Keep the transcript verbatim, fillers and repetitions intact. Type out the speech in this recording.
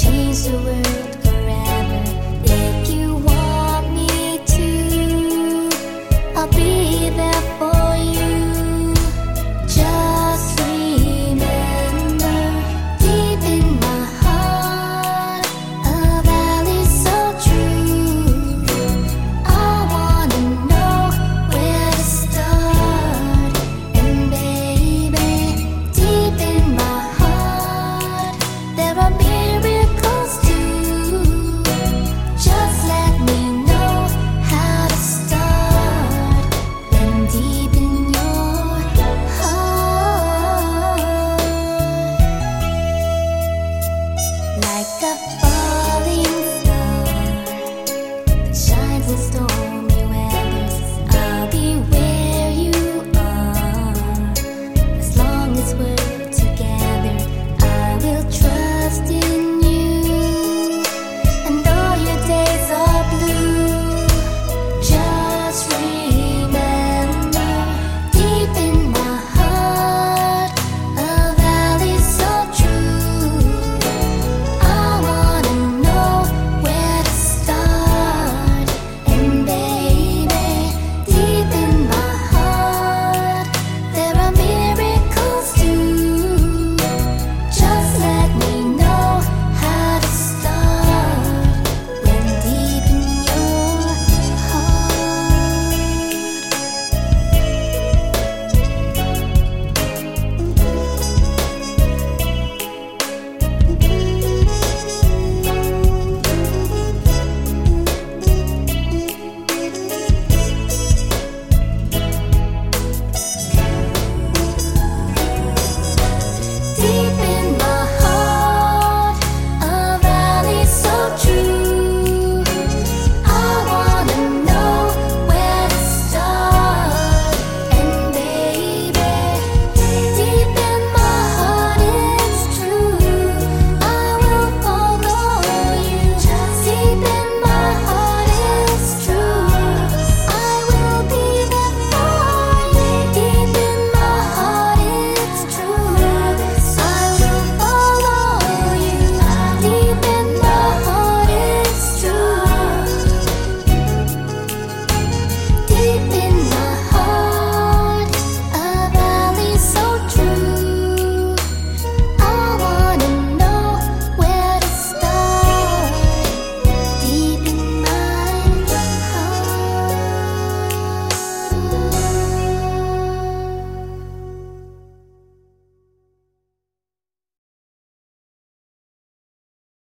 change the world forever. If you want me to, I'll be there for you. Just remember, deep in my heart, a valley so true. I wanna know where to start. And baby, deep in my heart, there are miracles too. Just let me know how to start. And deep in your heart, like a